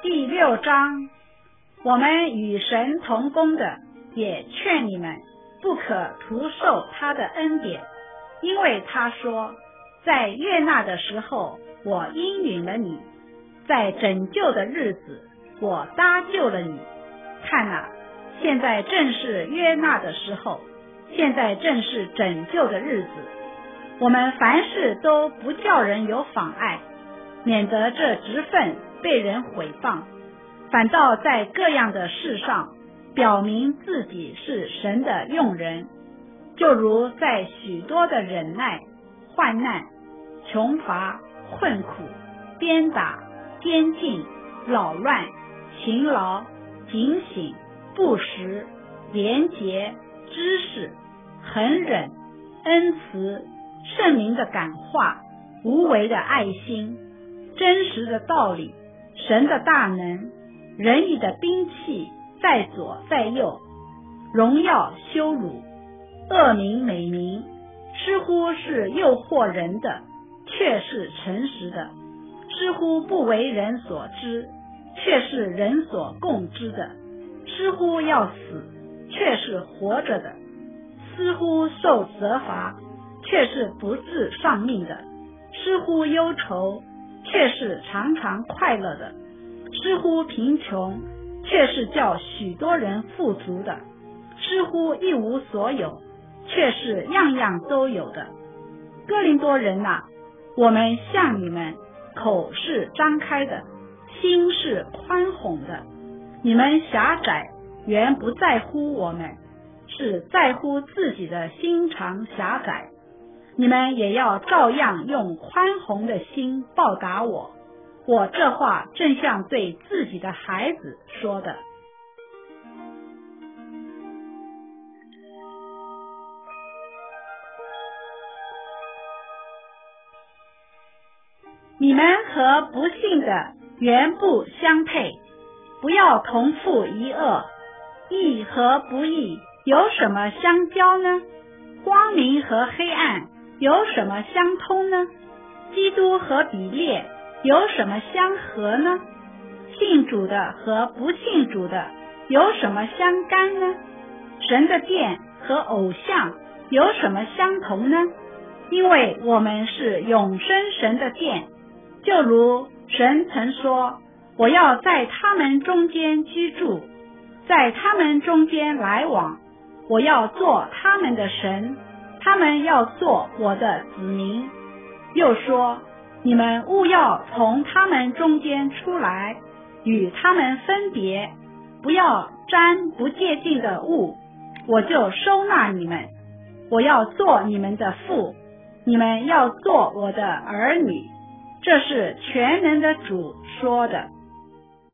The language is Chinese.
第6章，我们与神同工的，也劝你们不可徒受他的恩典，因为他说，在悦纳的时候，我应允了你；在拯救的日子，我搭救了你。看哪，现在正是悦纳的时候，现在正是拯救的日子。我们凡事都不叫人有妨碍，免得这职分被人毁谤，反倒在各样的事上表明自己是神的用人，就如在许多的忍耐、患难、穷乏、困苦、鞭打、监禁、扰乱、勤劳、警醒、不时、廉洁、知识、恒忍、恩慈、圣灵的感化、无为的爱心、真实的道理、神的大能、仁义的兵器在左在右，荣耀羞辱、恶名美名，似乎是诱惑人的，却是诚实的；似乎不为人所知，却是人所共知的；似乎要死，却是活着的；似乎受责罚，却是不致丧命的；似乎忧愁，却是常常快乐的；似乎贫穷，却是叫许多人富足的；似乎一无所有，却是样样都有的。哥林多人啊，我们向你们口是张开的，心是宽宏的。你们狭窄，原不在乎我们，是在乎自己的心肠狭窄。你们也要照样用宽宏的心报答我。我这话正像对自己的孩子说的。你们和不信的原不相配，不要同负一轭。义和不义有什么相交呢？光明和黑暗有什么相通呢？基督和比列有什么相合呢？信主的和不信主的有什么相干呢？神的殿和偶像有什么相同呢？因为我们是永生神的殿，就如神曾说，我要在他们中间居住，在他们中间来往，我要做他们的神，他们要做我的子民。又说，你们务要从他们中间出来，与他们分别，不要沾不洁净的物，我就收纳你们。我要做你们的父，你们要做我的儿女。这是全能的主说的。